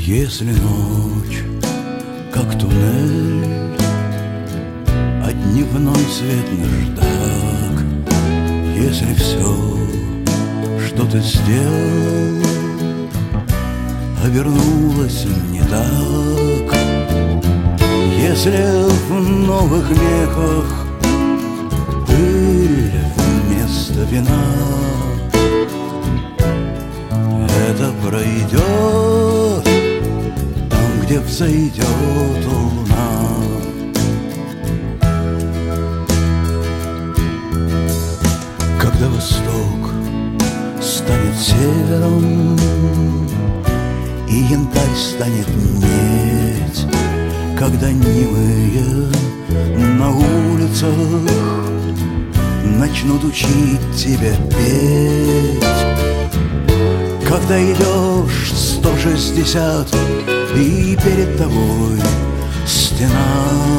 Если ночь, как туннель, а дневной свет наждак, если все, что ты сделал, обернулось не так, если в новых мехах пыль вместо вина, это пройдет там, где взойдет луна. Когда восток станет севером и янтарь станет медь, когда немые на улицах начнут учить тебя петь, когда идешь 160 и перед тобой стена,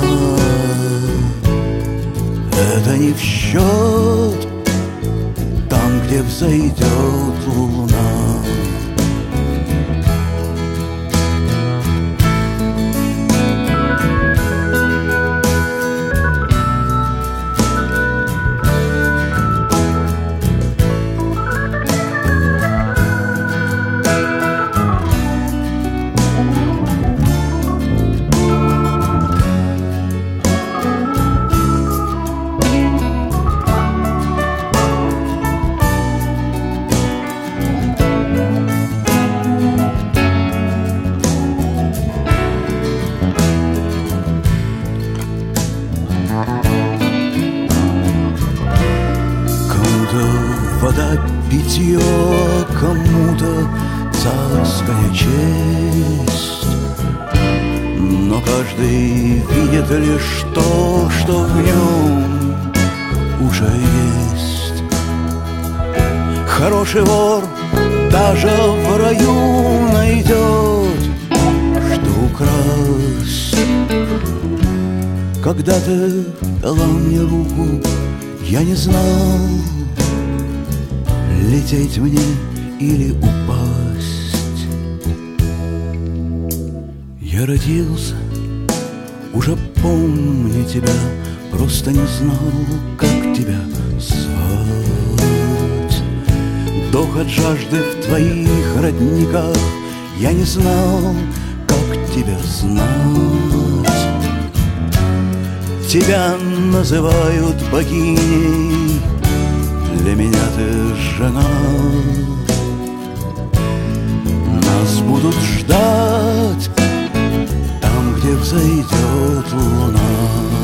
это не в счет там, где взойдет луна. Вода питье, кому-то царская честь, но каждый видит лишь то, что в нем уже есть. Хороший вор даже в раю найдет, что украсть. Когда ты дала мне руку, я не знал, лететь мне или упасть. Я родился, уже помню тебя, просто не знал, как тебя звать. Дох от жажды в твоих родниках, я не знал, как тебя знать. Тебя называют богиней, для меня ты жена. Нас будут ждать там, где взойдет луна.